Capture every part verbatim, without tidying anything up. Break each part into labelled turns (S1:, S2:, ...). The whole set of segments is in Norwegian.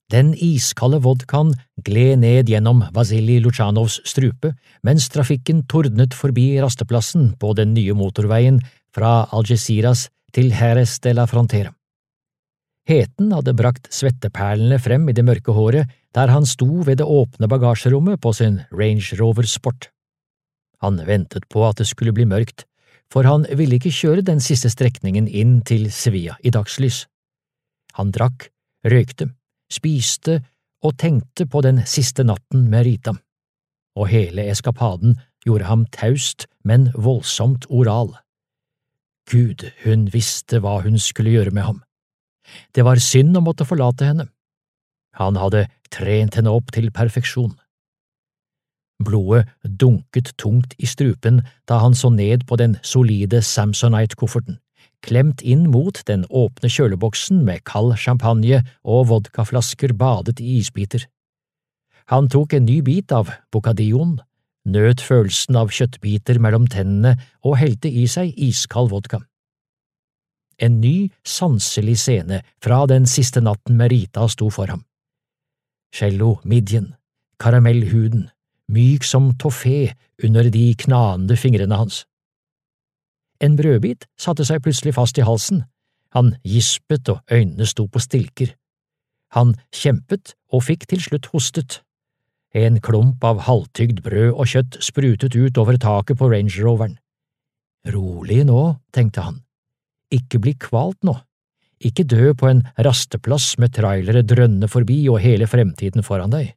S1: Den iskalde vodkaen gled ned gjennom Vasilij Luchanovs strupe, mens trafikken tordnet forbi rasteplassen på den nye motorveien fra Algeciras til Jerez de la Frontera. Heten hadde brakt svetteperlene frem i det mørke håret der han sto ved det åpne bagasjerommet på sin Range Rover Sport. Han ventet på at det skulle bli mørkt, for han ville ikke kjøre den siste strekningen inn til Sevilla i dagslys. Han drakk, røykte, spiste og tenkte på den siste natten med Rita, og hele eskapaden gjorde ham taust, men voldsomt oral. Gud, hun visste hva hun skulle gjøre med ham. Det var synd å måtte forlate henne. Han hadde trent henne opp til perfeksjon. Blodet dunket tungt i strupen da han så ned på den solide Samsonite-kofferten, klemt inn mot den åpne kjøleboksen med kald champagne og vodkaflasker badet i isbiter. Han tok en ny bit av bocadilloen, nøt følelsen av kjøttbiter mellom tennene og helte i seg iskald vodka. En ny, sanselig scene fra den siste natten med Rita sto for ham. Cello-midjen, karamellhuden, myk som toffé under de knanende fingrene hans. En brødbit satte seg plutselig fast i halsen. Han gispet og øynene sto på stilker. Han kjempet og fikk til slutt hostet. En klump av halvtygd brød og kjøtt sprutet ut over taket på Range Roveren. Rolig nå, tenkte han. Ikke bli kvalt nå. Ikke dø på en rasteplass med trailere drønne forbi og hele fremtiden foran deg.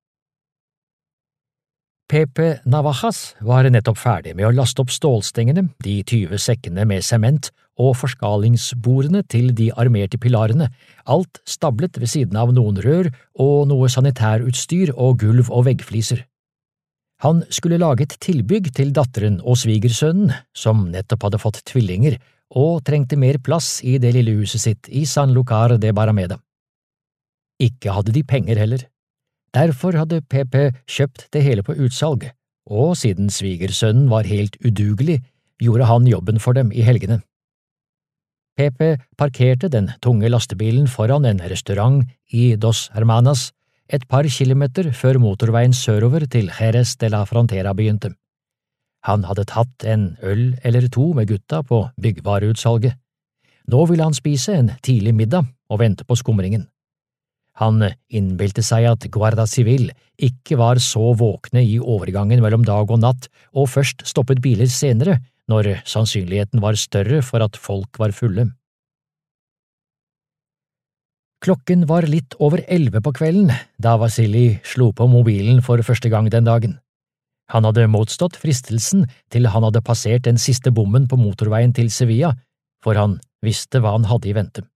S1: Pepe Navajas var nettopp ferdig med å laste opp stålstengene, de tyve sekkene med sement og forskalingsbordene til de armerte pilarene, alt stablet ved siden av noen rør og noe sanitærutstyr og gulv- og veggfliser. Han skulle lage et tilbygg til datteren og svigersønnen, som nettopp hadde fått tvillinger, og trengte mer plass i det lille huset sitt i Sanlúcar de Barrameda. Ikke hadde de penger heller. Derfor hadde Pepe kjøpt det hele på utsalg, og siden svigersønnen var helt udugelig, gjorde han jobben for dem i helgene. Pepe parkerte den tunge lastebilen foran en restaurant i Dos Hermanas, et par kilometer før motorveien sørover til Jerez de la Frontera begynte. Han hadde tatt en øl eller to med gutta på byggvareutsalget. Nå ville han spise en tidlig middag og vente på skumringen. Han innbilte seg at Guardia Civil ikke var så våkne i overgangen mellom dag og natt, og først stoppet biler senere, når sannsynligheten var større for at folk var fulle. Klokken var litt over elleve på kvelden da Vasilij slo på mobilen for første gang den dagen. Han hadde motstått fristelsen til han hadde passert den siste bommen på motorveien til Sevilla, for han visste hva han hadde i vente.